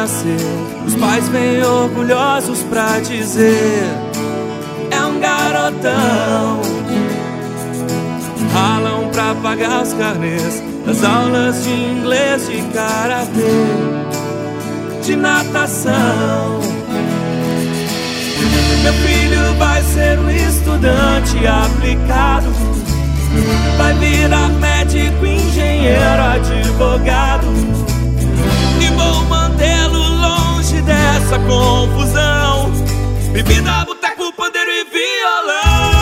nascer, os pais vêm orgulhosos pra dizer: é um garotão. Ralam pra pagar os carnês das aulas de inglês, de karatê, de natação. Meu filho vai ser um estudante aplicado, vai virar médico, engenheiro, advogado, e vou mantê-lo longe dessa confusão. Bebida, boteco, pandeiro e violão.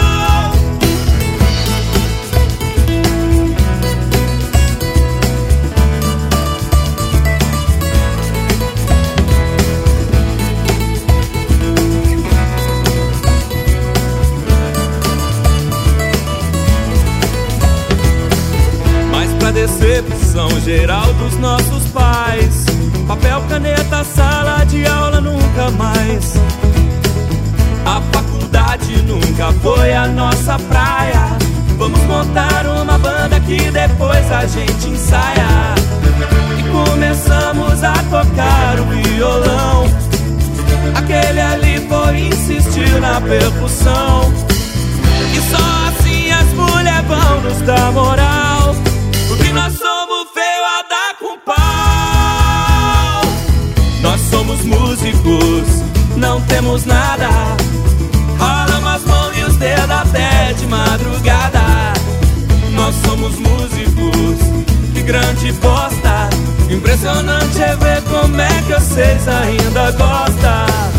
Pra decepção geral dos nossos pais, papel, caneta, sala de aula nunca mais. A faculdade nunca foi a nossa praia. Vamos montar uma banda que depois a gente ensaia. E começamos a tocar o violão. Aquele ali foi insistir na percussão. E só assim as mulheres vão nos dar moral, porque nós somos feio a dar com pau. Nós somos músicos, não temos nada. Ralamos as mãos e os dedos até de madrugada. Nós somos músicos, que grande bosta. Impressionante é ver como é que vocês ainda gostam.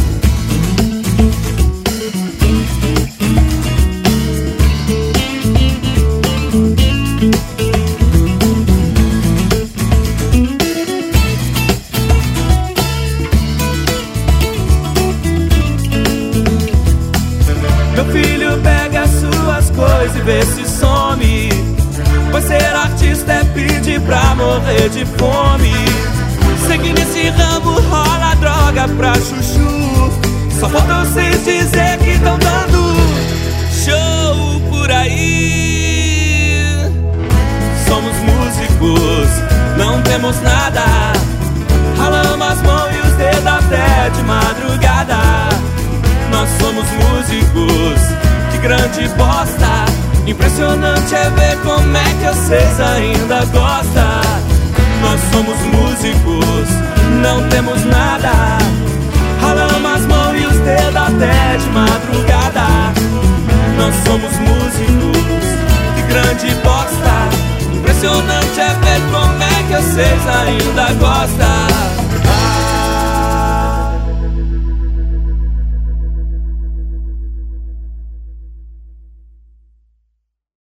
Meu filho pega as suas coisas e vê se some, pois ser artista é pedir pra morrer de fome. Seguindo esse ramo rola droga pra chuchu. Só falta vocês dizer que estão dando show por aí. Somos músicos, não temos nada. Ralamos as mãos e os dedos até de madrugada. Nós somos músicos, que grande bosta. Impressionante é ver como é que vocês ainda gostam. Nós somos músicos, não temos nada. Ralamos as mãos e os dedos até de madrugada. Nós somos músicos, que grande bosta. Impressionante é ver como é que vocês ainda gostam.